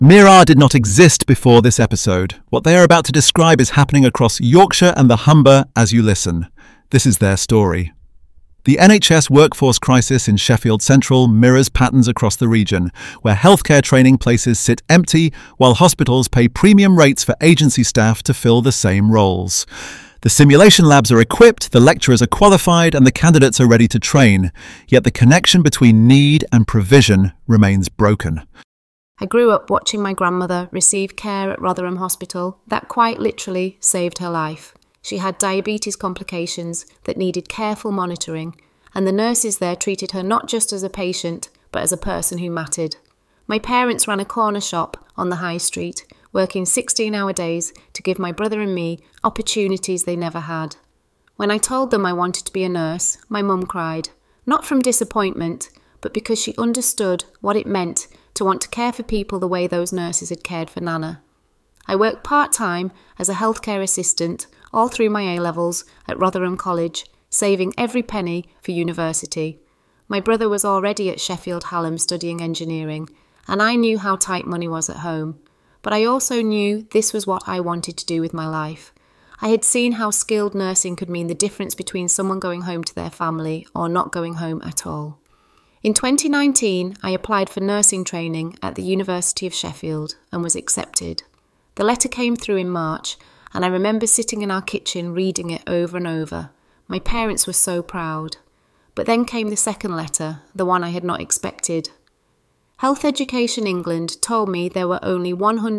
Mirar did not exist before this episode. What they are about to describe is happening across Yorkshire and the Humber as you listen. This is their story. The NHS workforce crisis in Sheffield Central mirrors patterns across the region, where healthcare training places sit empty while hospitals pay premium rates for agency staff to fill the same roles. The simulation labs are equipped, the lecturers are qualified, and the candidates are ready to train, yet the connection between need and provision remains broken. I grew up watching my grandmother receive care at Rotherham Hospital that quite literally saved her life. She had diabetes complications that needed careful monitoring, and the nurses there treated her not just as a patient, but as a person who mattered. My parents ran a corner shop on the high street, working 16-hour days to give my brother and me opportunities they never had. When I told them I wanted to be a nurse, my mum cried, not from disappointment, but because she understood what it meant to want to care for people the way those nurses had cared for Nana. I worked part-time as a healthcare assistant all through my A-levels at Rotherham College, saving every penny for university. My brother was already at Sheffield Hallam studying engineering, and I knew how tight money was at home. But I also knew this was what I wanted to do with my life. I had seen how skilled nursing could mean the difference between someone going home to their family or not going home at all. In 2019, I applied for nursing training at the University of Sheffield and was accepted. The letter came through in March, and I remember sitting in our kitchen reading it over and over. My parents were so proud. But then came the second letter, the one I had not expected. Health Education England told me there were only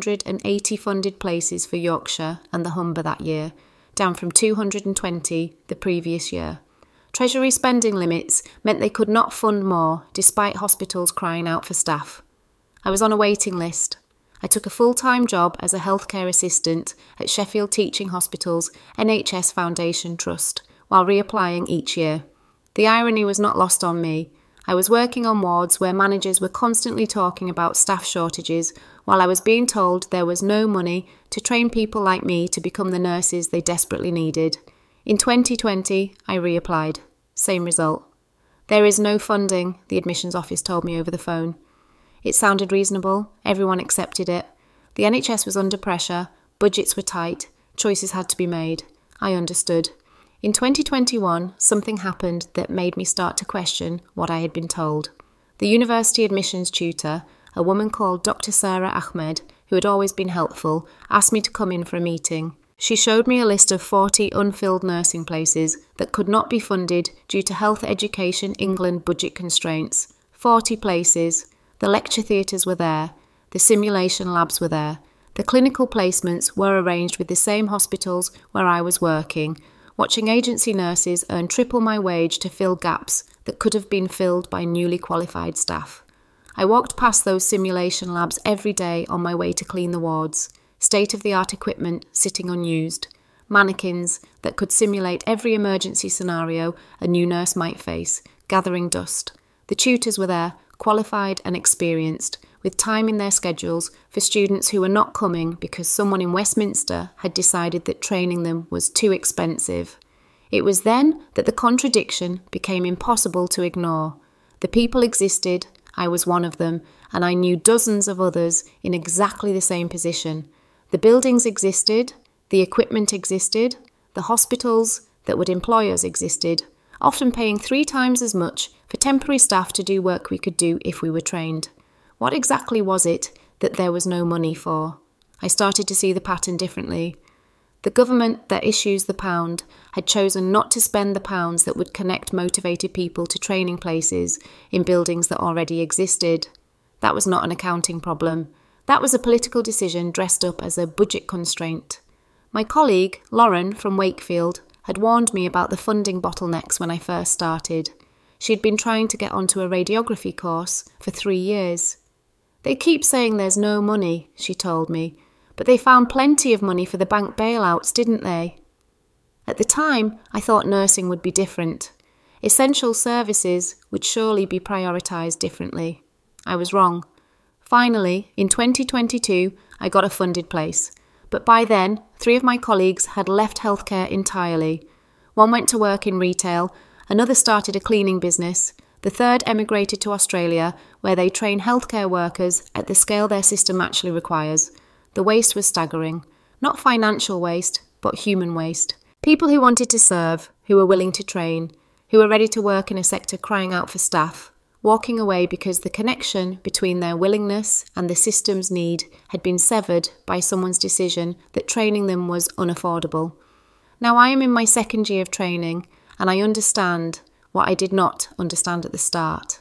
180 funded places for Yorkshire and the Humber that year, down from 220 the previous year. Treasury spending limits meant they could not fund more, despite hospitals crying out for staff. I was on a waiting list. I took a full-time job as a healthcare assistant at Sheffield Teaching Hospital's NHS Foundation Trust, while reapplying each year. The irony was not lost on me. I was working on wards where managers were constantly talking about staff shortages, while I was being told there was no money to train people like me to become the nurses they desperately needed. In 2020, I reapplied. Same result. There is no funding, the admissions office told me over the phone. It sounded reasonable. Everyone accepted it. The NHS was under pressure. Budgets were tight. Choices had to be made. I understood. In 2021, something happened that made me start to question what I had been told. The university admissions tutor, a woman called Dr. Sarah Ahmed, who had always been helpful, asked me to come in for a meeting. She showed me a list of 40 unfilled nursing places that could not be funded due to Health Education England budget constraints. 40 places. The lecture theatres were there. The simulation labs were there. The clinical placements were arranged with the same hospitals where I was working, watching agency nurses earn triple my wage to fill gaps that could have been filled by newly qualified staff. I walked past those simulation labs every day on my way to clean the wards. State-of-the-art equipment sitting unused, mannequins that could simulate every emergency scenario a new nurse might face, gathering dust. The tutors were there, qualified and experienced, with time in their schedules for students who were not coming because someone in Westminster had decided that training them was too expensive. It was then that the contradiction became impossible to ignore. The people existed, I was one of them, and I knew dozens of others in exactly the same position. The buildings existed, the equipment existed, the hospitals that would employ us existed, often paying 3 times as much for temporary staff to do work we could do if we were trained. What exactly was it that there was no money for? I started to see the pattern differently. The government that issues the pound had chosen not to spend the pounds that would connect motivated people to training places in buildings that already existed. That was not an accounting problem. That was a political decision dressed up as a budget constraint. My colleague, Lauren from Wakefield, had warned me about the funding bottlenecks when I first started. She had been trying to get onto a radiography course for 3 years. They keep saying there's no money, she told me, but they found plenty of money for the bank bailouts, didn't they? At the time, I thought nursing would be different. Essential services would surely be prioritised differently. I was wrong. Finally, in 2022, I got a funded place. But by then, 3 of my colleagues had left healthcare entirely. One went to work in retail, another started a cleaning business, The third emigrated to Australia, where they train healthcare workers at the scale their system actually requires. The waste was staggering. Not financial waste, but human waste. People who wanted to serve, who were willing to train, who were ready to work in a sector crying out for staff, walking away because the connection between their willingness and the system's need had been severed by someone's decision that training them was unaffordable. Now I am in my second year of training, and I understand what I did not understand at the start.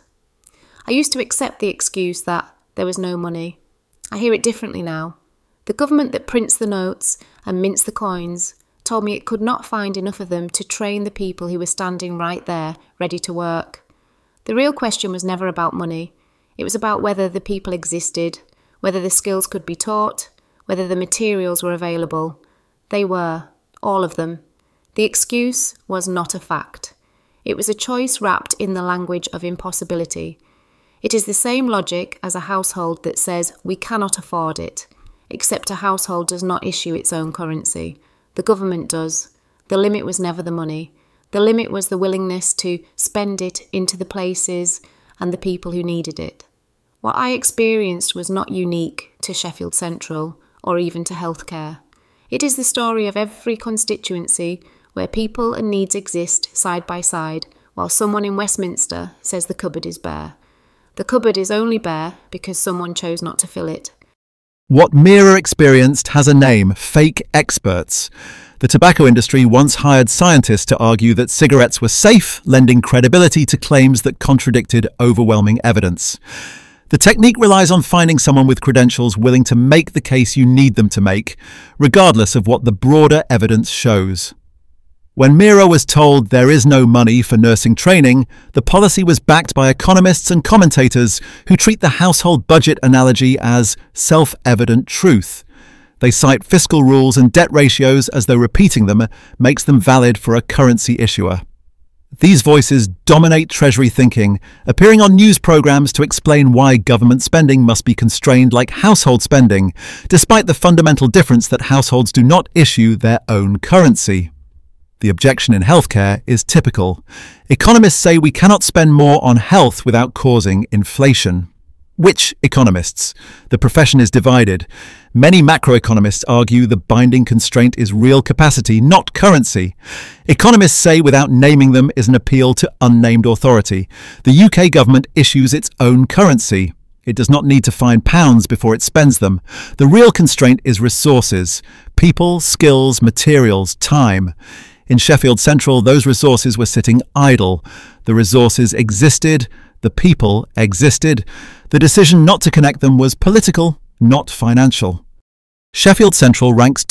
I used to accept the excuse that there was no money. I hear it differently now. The government that prints the notes and mints the coins told me it could not find enough of them to train the people who were standing right there, ready to work. The real question was never about money. It was about whether the people existed, whether the skills could be taught, whether the materials were available. They were, all of them. The excuse was not a fact. It was a choice wrapped in the language of impossibility. It is the same logic as a household that says we cannot afford it, except a household does not issue its own currency. The government does. The limit was never the money. The limit was the willingness to spend it into the places and the people who needed it. What I experienced was not unique to Sheffield Central or even to healthcare. It is the story of every constituency where people and needs exist side by side, while someone in Westminster says the cupboard is bare. The cupboard is only bare because someone chose not to fill it. What Meera experienced has a name: fake experts. The tobacco industry once hired scientists to argue that cigarettes were safe, lending credibility to claims that contradicted overwhelming evidence. The technique relies on finding someone with credentials willing to make the case you need them to make, regardless of what the broader evidence shows. When Meera was told there is no money for nursing training, the policy was backed by economists and commentators who treat the household budget analogy as self-evident truth. They cite fiscal rules and debt ratios as though repeating them makes them valid for a currency issuer. These voices dominate Treasury thinking, appearing on news programs to explain why government spending must be constrained like household spending, despite the fundamental difference that households do not issue their own currency. The objection in healthcare is typical. Economists say we cannot spend more on health without causing inflation. Which economists? The profession is divided. Many macroeconomists argue the binding constraint is real capacity, not currency. Economists say without naming them is an appeal to unnamed authority. The UK government issues its own currency. It does not need to find pounds before it spends them. The real constraint is resources: people, skills, materials, time. In Sheffield Central, those resources were sitting idle. The resources existed. The people existed. The decision not to connect them was political, not financial. Sheffield Central ranks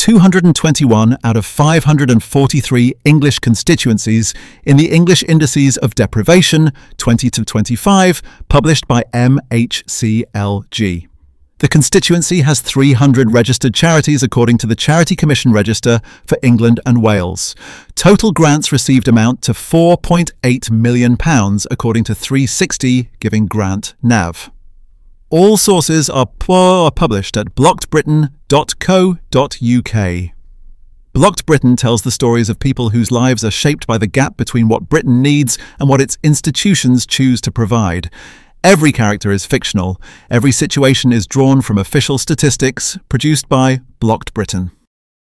221 out of 543 English constituencies in the English Indices of Deprivation 20 to 25, published by MHCLG. The constituency has 300 registered charities according to the Charity Commission Register for England and Wales. Total grants received amount to £4.8 million according to 360 Giving Grant NAV. All sources are published at blockedbritain.co.uk. Blocked Britain tells the stories of people whose lives are shaped by the gap between what Britain needs and what its institutions choose to provide. Every character is fictional. Every situation is drawn from official statistics produced by Blocked Britain.